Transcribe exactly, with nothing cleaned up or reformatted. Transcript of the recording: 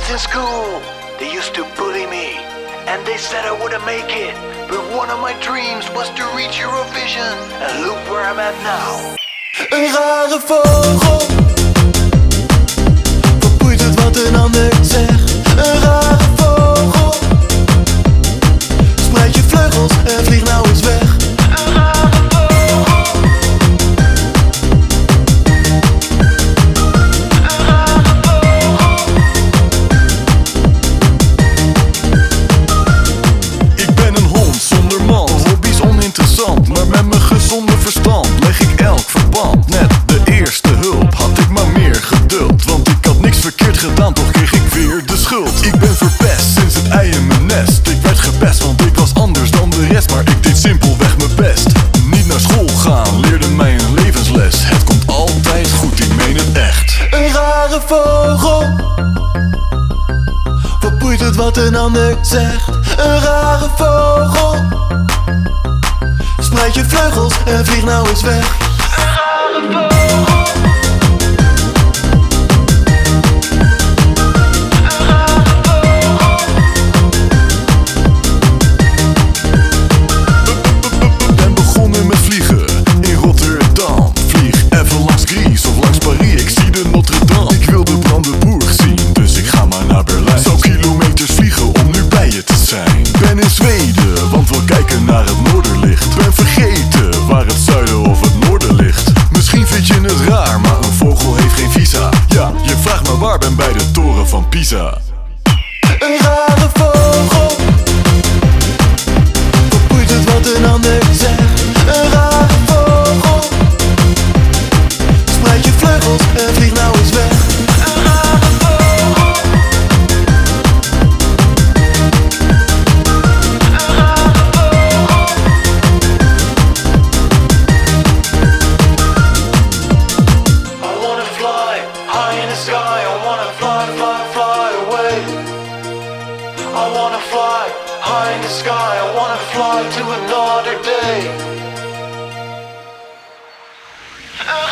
in school, they used to bully me, and they said I wouldn't make it. But one of my dreams was to reach Eurovision, and look where I'm at now. Een rare vogel, wat boeit het wat een ander zegt? Een rare vogel, spreid je vleugels en vlieg nou eens weg. Een rare vogel, een rare vogel. Ik ben een hond zonder mand, hobby's oninteressant, maar met mijn gezonde verstand leg ik elk verband. Net de eerste hulp had ik maar meer geduld, want ik had niks verkeerd gedaan, toch kreeg ik weer de schuld. Ik ben verpest sinds het ei in mijn nest. Ik werd gepest, want ik was anders dan de rest, maar ik deed simpelweg mijn best. Niet naar school gaan leerde mij een levensles. Het komt altijd goed, ik meen het echt. Een rare vogel, wat boeit het wat een ander zegt? Een rare vogel, spreid je vleugels en vlieg nou eens weg. Een rare vogel, een rare vogel. Ben begonnen met vliegen in Rotterdam. Vlieg even langs Gries of langs Paris, ik zie de Notre Dame. Ik wil de Brandenburg zien, dus ik ga maar naar Berlijn. Zou kilometers vliegen om nu bij je te zijn. Ben in Zweden, want wil kijken naar het noorderlicht. Ben vergeten waar het zuiden of het noorden ligt. Misschien vind je het raar, maar een vogel heeft geen visa. Ja, je vraagt me waar, ben bij de toren van Pisa. Een rare vogel, wat boeit het wat een ander zegt? Een rare vogel, spreid je vleugels en vlieg nou eens weg. Een rare vogel, een rare vogel. I wanna fly high in the sky. I wanna fly, fly, fly away. I wanna fly high in the sky. I wanna fly to another day.